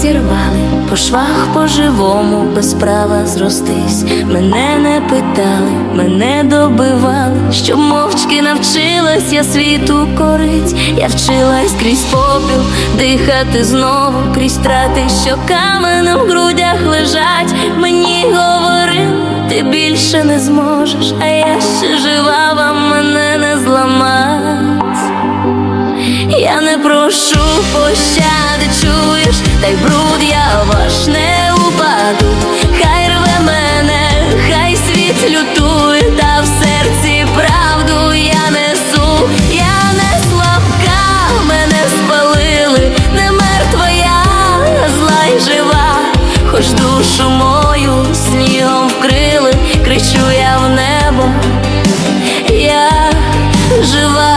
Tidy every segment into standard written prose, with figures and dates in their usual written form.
рвали, по швах по-живому, без права зростись. Мене не питали, мене добивали, щоб мовчки навчилась я світу корить. Я вчилась крізь попіл дихати знову, крізь страти, що каменем в грудях лежать. Мені говорили, ти більше не зможеш, а я ще жива, вам мене не зламать. Я не прошу пощади, чуєш, та й бруд я ваш не упаду. Хай рве мене, хай світ лютує, та в серці правду я несу. Я не слабка, мене спалили, не мертва я, зла й жива. Хоч душу мою снігом вкрили, кричу я в небо, я жива.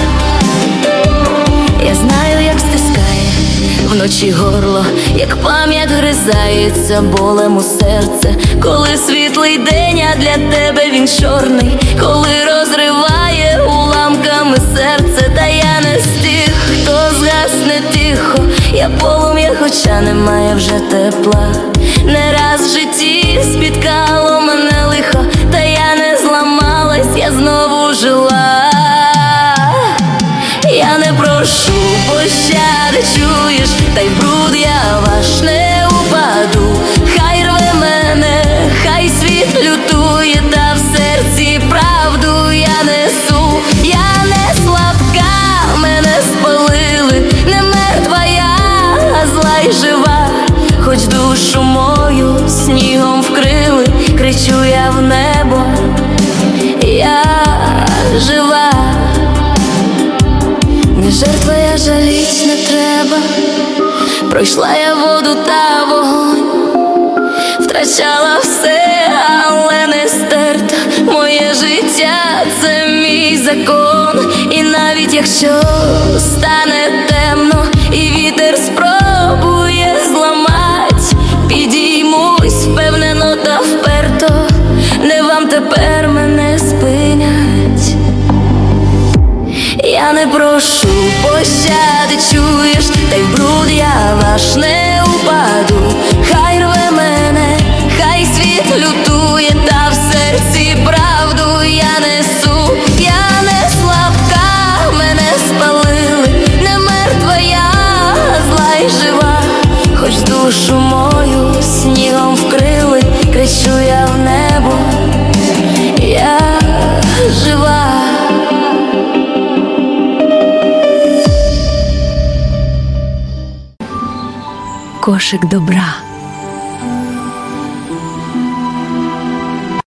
Я знаю, як стискає вночі горло, як пам'ять гризається болем у серце. Коли світлий день, а для тебе він чорний, коли розриває уламками серце. Та я не з тих, хто згасне тихо, я полум'я, хоча немає вже тепла. Не раз в житті спіткало мене лихо, та я не зламалась, я знову жила. Я не прошу пощади, чуєш, та й бруд я ваш не упаду. Хай рве мене, хай світ лютує, та в серці правду я несу. Я не слабка, мене спалили, не мертва я, а зла й жива. Хоч душу мою снігом вкрили, кричу я в небо, я жива. Не жертва я, жаліть не треба, пройшла я воду та вогонь, втрачала все, але не стерта. Моє життя – це мій закон. І навіть якщо стане темно і вітер спробує зламать, підіймусь впевнено та вперто, не вам тепер мене спинять. Я не прошу пощади, чуєш, та й в бруд я ваш не упаду. Хай рве мене, хай світ лютує, та в серці правду я несу. Я не слабка, мене спалили, не мертва я, зла й жива. Хоч душу мою снігом вкрили, кричу я в небо, я жива. Кошик добра.